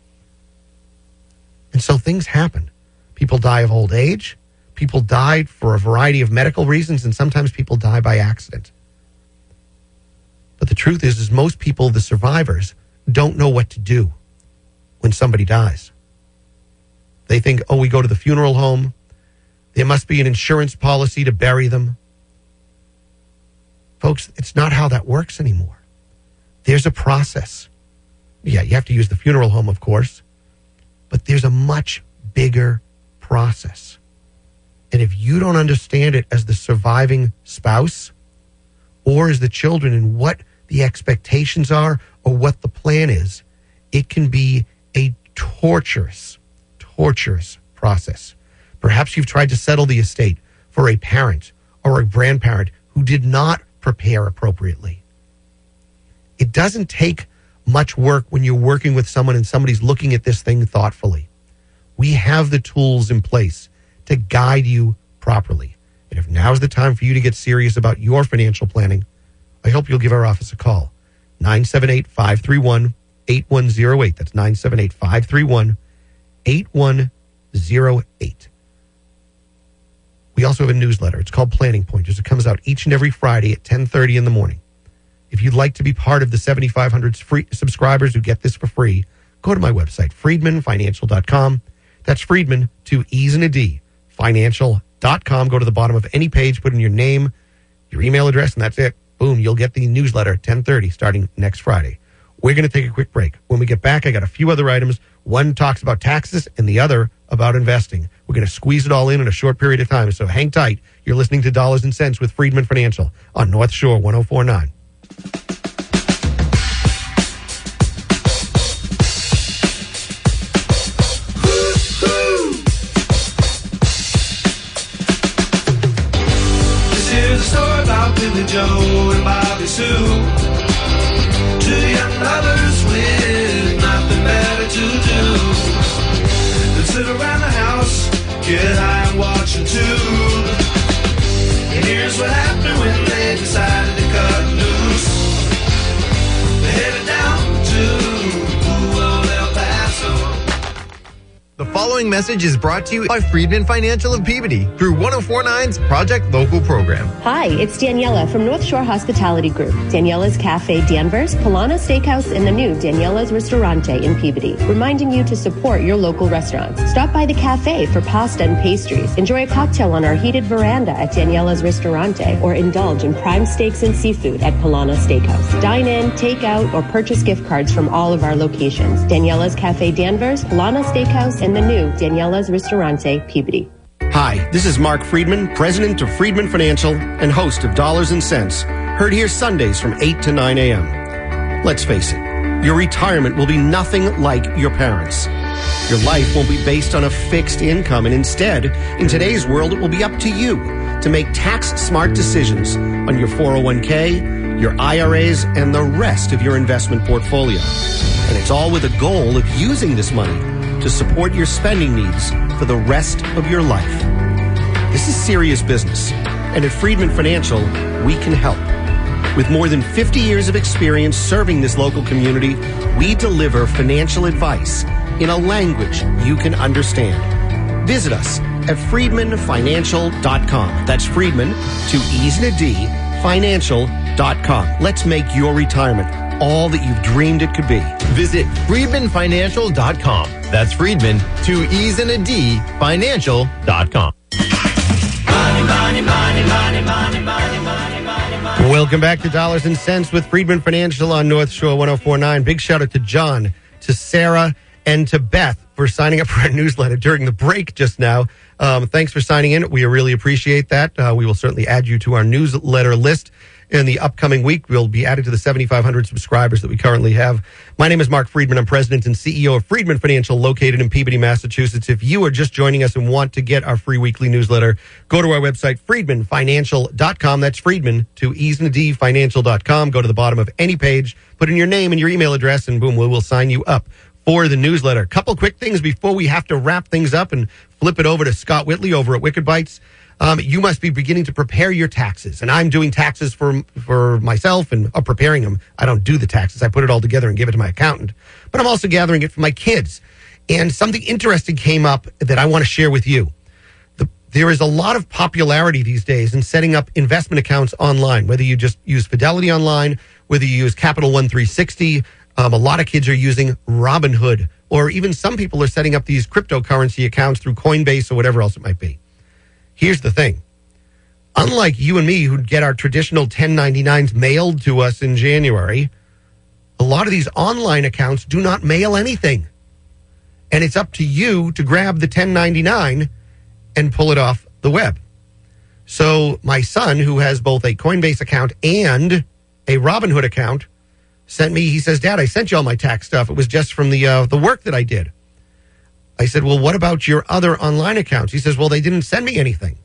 And so things happen. People die of old age. People die for a variety of medical reasons, and sometimes people die by accident. But the truth is most people, the survivors, don't know what to do when somebody dies. They think, we go to the funeral home. There must be an insurance policy to bury them. Folks, it's not how that works anymore. There's a process. Yeah, you have to use the funeral home, of course, but there's a much bigger process. And if you don't understand it as the surviving spouse or as the children and what the expectations are or what the plan is, it can be a torturous process. Perhaps you've tried to settle the estate for a parent or a grandparent who did not prepare appropriately. It doesn't take much work when you're working with someone and somebody's looking at this thing thoughtfully. We have the tools in place to guide you properly. And if now's the time for you to get serious about your financial planning, I hope you'll give our office a call. 978-531-8108. That's 978-531-8108. We also have a newsletter. It's called Planning Pointers. It comes out each and every Friday at 10:30 in the morning. If you'd like to be part of the 7,500 free subscribers who get this for free, go to my website, friedmanfinancial.com. That's Friedman, 2 E's and a D, financial.com. Go to the bottom of any page, put in your name, your email address, and that's it. boom, you'll get the newsletter at 10:30 starting next Friday. We're going to take a quick break. When we get back, I got a few other items. One talks about taxes and the other about investing. We're going to squeeze it all in a short period of time. So hang tight. You're listening to Dollars and Cents with Friedman Financial on North Shore 104.9. This is a story about Billy Joe and Bobby Sue. Two young lovers with nothing better to do than sit around the house, get high and watch a tube. And here's what happened when they decided to cut loose. They headed down to old El Paso. The following message is brought to you by Friedman Financial of Peabody through 104.9's Project Local program. Hi, it's Daniela from North Shore Hospitality Group, Daniela's Cafe Danvers, Polana Steakhouse, and the new Daniela's Ristorante in Peabody, reminding you to support your local restaurants. Stop by the cafe for pasta and pastries, enjoy a cocktail on our heated veranda at Daniela's Ristorante, or indulge in prime steaks and seafood at Polana Steakhouse. Dine in, take out, or purchase gift cards from all of our locations. Daniela's Cafe Danvers, Polana Steakhouse, and the new Daniela's Ristorante, Peabody. Hi, this is Mark Friedman, president of Friedman Financial and host of Dollars and Cents, heard here Sundays from 8 to 9 a.m. Let's face it, your retirement will be nothing like your parents'. Your life won't be based on a fixed income, and instead, in today's world, it will be up to you to make tax-smart decisions on your 401k, your IRAs, and the rest of your investment portfolio. And it's all with a goal of using this money to support your spending needs for the rest of your life. This is serious business, and at Friedman Financial, we can help. With more than 50 years of experience serving this local community, we deliver financial advice in a language you can understand. Visit us at friedmanfinancial.com. That's Friedman, to ease and a D, financial.com. Let's make your retirement all that you've dreamed it could be. Visit friedmanfinancial.com. That's Friedman, to ease and a D, financial.com. Welcome back to Dollars and Cents with Friedman Financial on North Shore 104.9. Big shout out to John, to Sarah, and to Beth for signing up for our newsletter during the break just now. Thanks for signing in. We really appreciate that. We will certainly add you to our newsletter list in the upcoming week. We'll be added to the 7,500 subscribers that we currently have. My name is Mark Friedman. I'm president and CEO of Friedman Financial, located in Peabody, Massachusetts. If you are just joining us and want to get our free weekly newsletter, go to our website, friedmanfinancial.com. That's Friedman, to ease and a D, financial.com. Go to the bottom of any page, put in your name and your email address, and boom, we will sign you up for the newsletter. Couple quick things before we have to wrap things up and flip it over to Scott Whitley over at Wicked Bites. You must be beginning to prepare your taxes. And I'm doing taxes for myself and preparing them. I don't do the taxes. I put it all together and give it to my accountant. But I'm also gathering it for my kids. And something interesting came up that I want to share with you. There is a lot of popularity these days in setting up investment accounts online, whether you just use Fidelity Online, whether you use Capital One 360. A lot of kids are using Robinhood, or even some people are setting up these cryptocurrency accounts through Coinbase or whatever else it might be. Here's the thing. Unlike you and me who get our traditional 1099s mailed to us in January, a lot of these online accounts do not mail anything. And it's up to you to grab the 1099 and pull it off the web. So my son, who has both a Coinbase account and a Robinhood account, sent me, he says, Dad, I sent you all my tax stuff. It was just from the work that I did. I said, well, what about your other online accounts? He says, well, they didn't send me anything.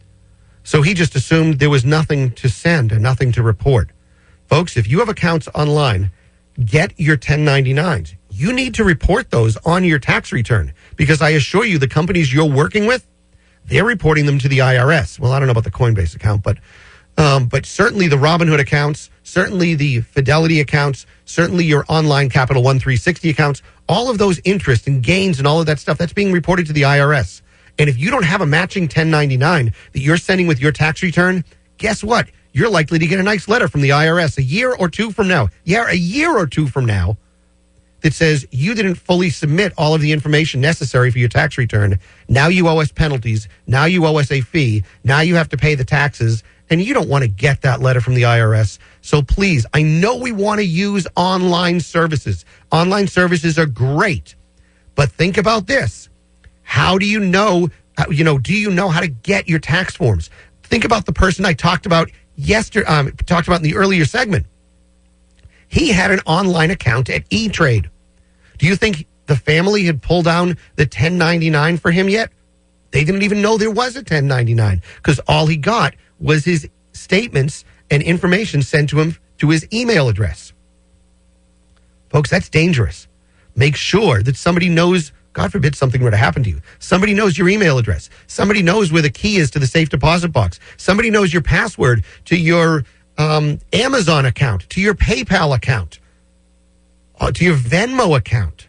So he just assumed there was nothing to send and nothing to report. Folks, if you have accounts online, get your 1099s. You need to report those on your tax return, because I assure you the companies you're working with, they're reporting them to the IRS. Well, I don't know about the Coinbase account, but certainly the Robinhood accounts, certainly the Fidelity accounts, certainly your online Capital One 360 accounts, all of those interest and gains and all of that stuff, that's being reported to the IRS. And if you don't have a matching 1099 that you're sending with your tax return, guess what? You're likely to get a nice letter from the IRS a year or two from now. Yeah, a year or two from now that says you didn't fully submit all of the information necessary for your tax return. Now you owe us penalties. Now you owe us a fee. Now you have to pay the taxes. and you don't want to get that letter from the IRS. So please, I know we want to use online services. Online services are great, but think about this. How do you know, do you know how to get your tax forms? Think about the person I talked about yesterday, talked about in the earlier segment. He had an online account at E-Trade. Do you think the family had pulled down the 1099 for him yet? They didn't even know there was a 1099 because all he got was his statements and information sent to him to his email address. Folks, that's dangerous. Make sure that somebody knows, God forbid something were to happen to you. Somebody knows your email address. Somebody knows where the key is to the safe deposit box. Somebody knows your password to your Amazon account, to your PayPal account, to your Venmo account,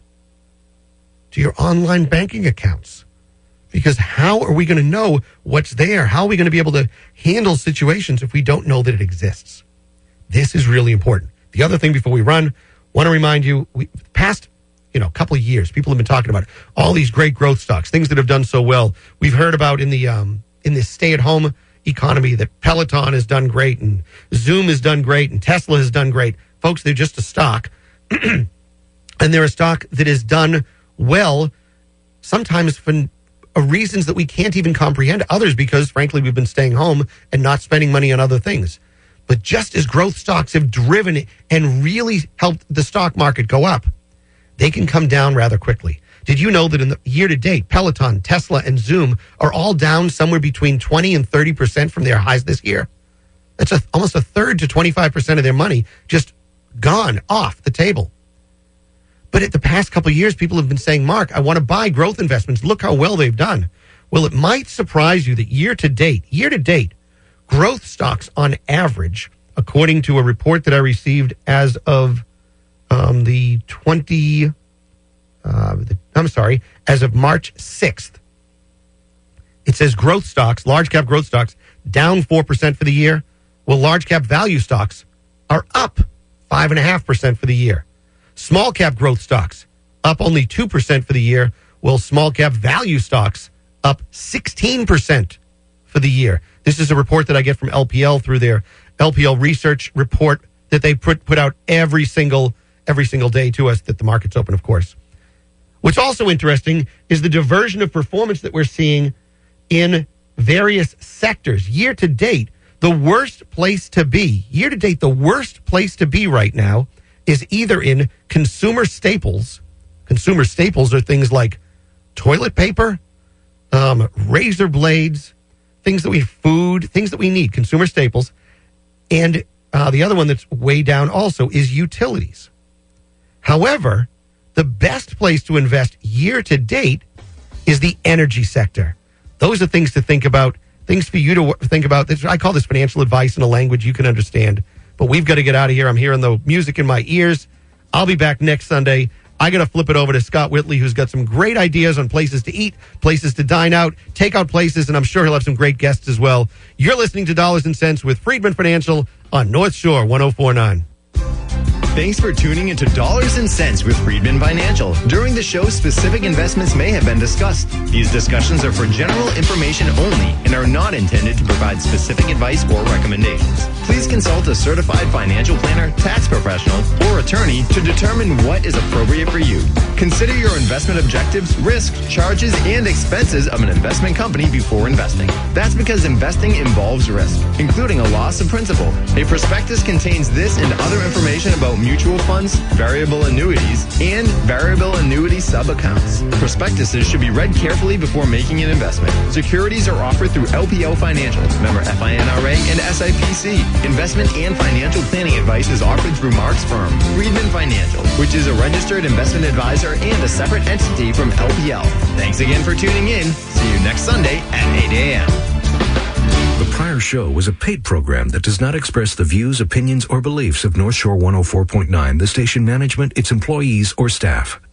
to your online banking accounts. Because how are we going to know what's there? How are we going to be able to handle situations if we don't know that it exists? This is really important. The other thing before we run, want to remind you, past couple of years, people have been talking about all these great growth stocks, things that have done so well. We've heard about in this stay-at-home economy that Peloton has done great and Zoom has done great and Tesla has done great. Folks, they're just a stock. And they're a stock that has done well, sometimes for reasons that we can't even comprehend. Others because, frankly, we've been staying home and not spending money on other things. But just as growth stocks have driven and really helped the stock market go up, they can come down rather quickly. Did you know that in the year to date, Peloton, Tesla, and Zoom are all down somewhere between 20 and 30% from their highs this year? That's almost a third to 25% of their money just gone off the table. But at the past couple of years, people have been saying, Mark, I want to buy growth investments. Look how well they've done. Well, it might surprise you that year to date, growth stocks on average, according to a report that I received as of as of March 6th, it says growth stocks, large cap growth stocks, down 4% for the year. Well, large cap value stocks are up 5.5% for the year. Small cap growth stocks up only 2% for the year. Well, small cap value stocks up 16% for the year. This is a report that I get from LPL through their LPL research report that they put out every single day to us that the market's open, of course. What's also interesting is the diversion of performance that we're seeing in various sectors. Year to date, the worst place to be right now is either in consumer staples. Consumer staples are things like toilet paper, razor blades, things that we need, consumer staples. And the other one that's way down also is utilities. However, the best place to invest year to date is the energy sector. Those are things to think about, things for you to think about. I call this financial advice in a language you can understand. But we've got to get out of here. I'm hearing the music in my ears. I'll be back next Sunday. I got to flip it over to Scott Whitley, who's got some great ideas on places to eat, places to dine out, take out places, and I'm sure he'll have some great guests as well. You're listening to Dollars and Cents with Friedman Financial on North Shore 104.9. Thanks for tuning into Dollars and Cents with Friedman Financial. During the show, specific investments may have been discussed. These discussions are for general information only and are not intended to provide specific advice or recommendations. Please consult a certified financial planner, tax professional, or attorney to determine what is appropriate for you. Consider your investment objectives, risks, charges, and expenses of an investment company before investing. That's because investing involves risk, including a loss of principal. A prospectus contains this and other information about mutual funds, variable annuities, and variable annuity sub-accounts. Prospectuses should be read carefully before making an investment. Securities are offered through LPL Financial, member FINRA and SIPC. Investment and financial planning advice is offered through Mark's firm, Friedman Financial, which is a registered investment advisor and a separate entity from LPL. Thanks again for tuning in. See you next Sunday at 8 a.m. The prior show was a paid program that does not express the views, opinions, or beliefs of North Shore 104.9, the station management, its employees, or staff.